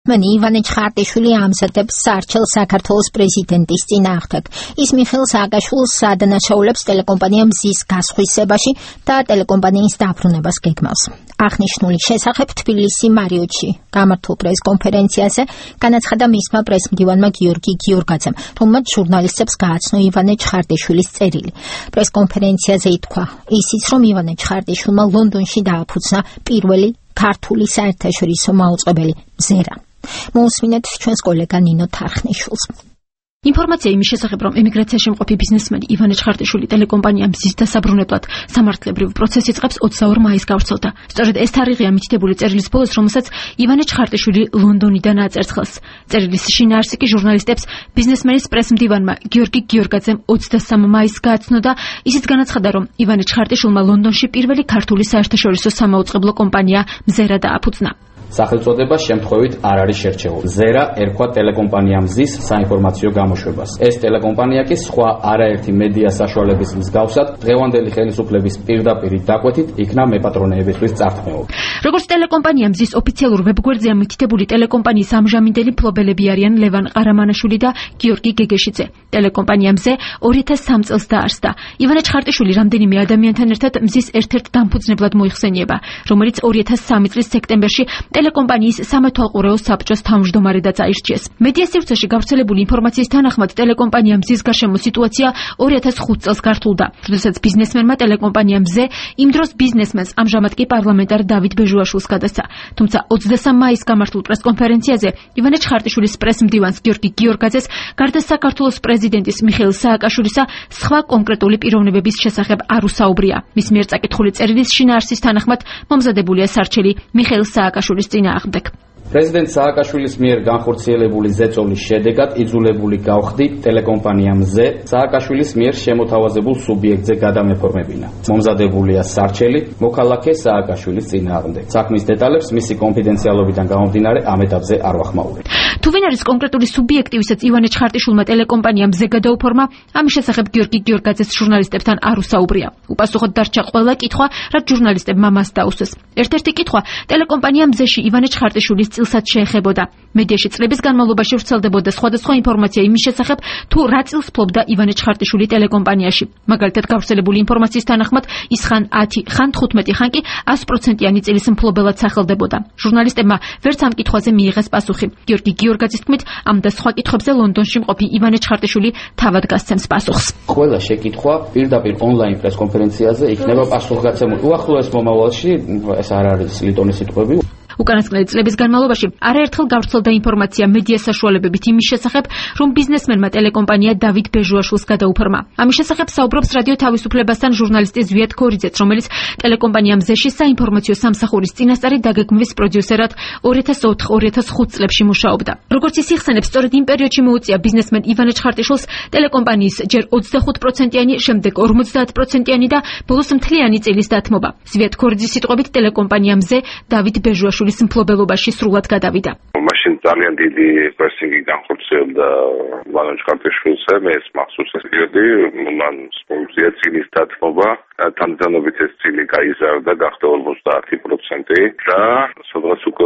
მან ივანე ჩხარტიშვილი ამზადებს სარჩელ საქართველოს პრეზიდენტის წინააღმდეგ. ის მიხეილ სააკაშვილს სადანაშაულებს ტელეკომპანია მზის გასხვისებაში და ტელეკომპანიის დაბრუნებას გეგმავს. აღნიშნული შესახებ თბილისი მარიოტში გამართულ პრესკონფერენციაზე განაცხადა მისმა პრესმდივანმა გიორგი გიორგაძემ, რომელმაც ჟურნალისტებს გააცნო ივანე ჩხარტიშვილის წერილი. პრესკონფერენციაზე ითქვა ისიც, რომ ივანე ჩხარტიშვილმა ლონდონში დააფუძნა პირველი ქართული საერთაშორისო მაუწყებელი მზერა. მოусმინეთ ჩვენს კოლეგა ნინო თარხნიშვილს. ინფორმაცია იმის შესახებ, რომ ემიგრაციაში მყოფი ბიზნესმენი ივანე ჩხარტიშვილი ტელეკომპანია მზის დასაბრუნებლად სამართლებრივ პროცესს იწყებს 22 მაისს გავრცელდა. სწორედ ეს თარიღია მითითებული წერილის ბოლოს, რომელსაც ივანე ჩხარტიშვილი ლონდონიდან აწერს ხელს. წერილის შინაარსი კი ჟურნალისტებს ბიზნესმენის პრესმდივანმა გიორგი გიორგაძემ 23 მაისს გააცნო და ისიც განაცხადა, რომ ივანე ჩხარტიშვილმა ლონდონში პირველი ქართული საერთაშორისო სამაუწყებლო კომპანია მზერა დააფუძნა. სახელწოდება შემთხვევით არ არის შერჩეული. მზერა ერქვა ტელეკომპანია მზის საინფორმაციო გამოშვებას. ეს ტელეკომპანია კი სხვა არაერთი მედია საშუალების მსგავსად დღევანდელი ხელისუფლების პირდაპირ დაკვეთით იქნა მეპატრონეებისთვის წართმეულ. როგორც ტელეკომპანია მზის ოფიციალურ ვებგვერდზე მითითებული ტელეკომპანიის ამჟამინდელი მფლობელები არიან ლევან ყარამანაშვილი და გიორგი გეგეშიძე. ტელეკომპანია მზე 2003 წელს დაარსდა. ივანე ჩხარტიშვილი რამდენიმე ადამიანთან ერთად მზის ერთ-ერთ დამფუძნებლად მოიხსენიება, რომელიც 2003 წლის სექტემბერში ტელეკომპანიის სამეთვალყურეო საბჭოს თავმჯდომარედაც აირჩიეს. მედია სივრცეში გავრცელებული ინფორმაციის თანახმად ტელეკომპანია მზის გარშემო სიტუაცია 2005 წელს გართულდა, როდესაც ბიზნესმენმა ტელეკომპანია მზე იმ დროს ბიზნესმენს, ამჟამად კი პარლამენტარ დავით ბეჟუაშვილს გადასცა. თუმცა 23 მაისს გამართულ პრესკონფერენციაზე ივანე ჩხარტიშვილის პრესმდივანს გიორგი გიორგაძეს გარდა საქართველოს პრეზიდენტის მიხეილ სააკაშვილისა სხვა კონკრეტული პიროვნებების შესახებ არ უსაუბრია. მის მიერ წაკითხული წერილის შინაარსის თანახმად მომზადებულია სარჩელი მიხეილ სააკაშვილის წინააღმდეგ. პრეზიდენტ სააკაშვილის მიერ განხორციელებული ზეწოლის შედეგად იძულებული გავხდი ტელეკომპანია მზე სააკაშვილის მიერ შემოთავაზებულ სუბიექტზე გადამეფორმებინა. მომზადებულია სარჩელი მოქალაქე სააკაშვილის წინააღმდეგ. საქმის დეტალებს მისი კონფიდენციალობიდან გამომდინარე ამ ეტაპზე არ ვახმაურებ. თუ ვინ არის კონკრეტული სუბიექტი, ვისაც ივანე ჩხარტიშვილმა ტელეკომპანია მზე გადაუფორმა, ამის შესახებ გიორგი გიორგაძეს ჟურნალისტებთან არ უსაუბრია. უპასუხოდ დარჩა ყველა კითხვა, რაც ჟურნალისტებმა მას დაუსვეს. ერთ-ერთი კითხვა ტელეკომპანია მზეში ივანე ჩხარტიშვილის წილსაც შეეხებოდა. მედიაში წლების განმავლობაში ვრცელდებოდა სხვადასხვა ინფორმაცია იმის შესახებ, თუ რა წილს ფლობდა ივანე ჩხარტიშვილი ტელეკომპანიაში. მაგალითად, გავრცელებული ინფორმაციის თანახმად, ის ხან 10, ხან 15, ხან კი 100%-იანი წილის მფლობელად სახელდებოდა. ჟურნალისტებმა ვერც ამ კითხვაზე მიიღეს პასუხი. გიორგი გიორგაძის თქმით, ამ და სხვა კითხვებზე ლონდონში მყოფი ივანე ჩხარტიშვილი თავად გასცემს პასუხს. ყველა შეკითხვა პირდაპირ ონლაინ პრესკონფერენციაზე იქნება პასუხგაცემული. უახლოეს მომავალში ეს არ არის ლიტონის სიტყვები. უკანასკნელი წლების განმავლობაში არაერთხელ გავრცელდა ინფორმაცია მედია საშუალებებით იმის შესახებ, რომ ბიზნესმენმა ტელეკომპანია დავით ბეჟუაშვილს გადაუფორმა. ამის შესახებ საუბრობს რადიო თავისუფლებასთან ჟურნალისტი ზვიად ქორიძეც, რომელიც ტელეკომპანია მზეში საინფორმაციო სამსახურის წინასწარი დაგეგმვის პროდიუსერად 2004-2005 წლებში მუშაობდა. როგორც ის იხსენებს, სწორედ იმ პერიოდში მოუწია ბიზნესმენ ივანე ჩხარტიშვილს ტელეკომპანიის ჯერ 25%-იანი, შემდეგ 50%-იანი და ბოლოს მთლიანი წილის დათმობა. ზვიად ქორიძის სიტყვებით ტელეკომპანია მზე დავით ბეჟუაშვილის მფლობელობაში სრულად გადავიდა. მაშინ ძალიან დიდი პრესინგი განხორციელდა ივანე ჩხარტიშვილზე, მე ეს მახსოვს ეს პერიოდი, მან სპონსორია წილის დათმობა, თანამედროვე ეს წილი გაიზარდა, გახდა 50% და სადღაც უკვე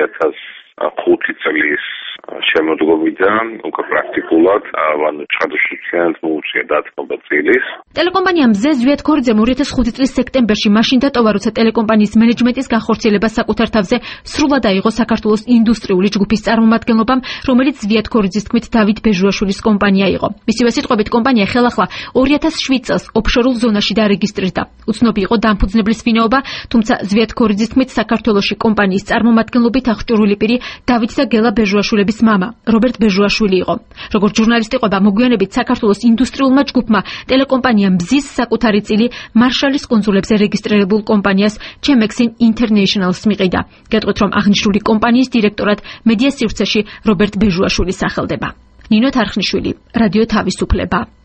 2005 წლის შემოდგომიდან უკვე პრაქტიკულად ივანე ჩხარტიშვილთან მოუწია დათმობა წილის. ტელეკომპანია მზე ზვიად ქორიძემ 2005 წლის სექტემბერში მაშინ დატოვა, როცა ტელეკომპანიის მენეჯმენტის განხორციელება საკუთარ თავზე სრულად აიღო საქართველოს ინდუსტრიული ჯგუფის წარმომადგენლობამ, რომელიც ზვიად ქორიძის თქმით დავით ბეჟუაშვილის კომპანია იყო. მისივე სიტყვებით კომპანია ხელახლა 2007 წელს ოფშორულ ზონაში დარეგისტრირდა. უცნობი იყო დამფუძნებლის ვინაობა, თუმცა ზვიად ქორიძის თქმით საქართველოში კომპანიის წარმომადგენლობით აღჭურვილი პირი დავით და გელა ბეჟუაშვილების მამა რობერტ ბეჟუაშვილი იყო. როგორც ჟურნალისტი ყოფა მოგვიანებით საქართველოს ინდუსტრიულმა ჯგუფმა ტელეკომპანია მზის საკუთარი წილი მარშალის კუნძულებზე რეგისტრირებულ კომპანიას Chemex International-ს მიყიდა. გეტყვით, რომ აღნიშნული კომპანიის დირექტორად მედია სივრცეში რობერტ ბეჟუაშვილი სახელდება. ნინო თარხნიშვილი, რადიო თავისუფლება.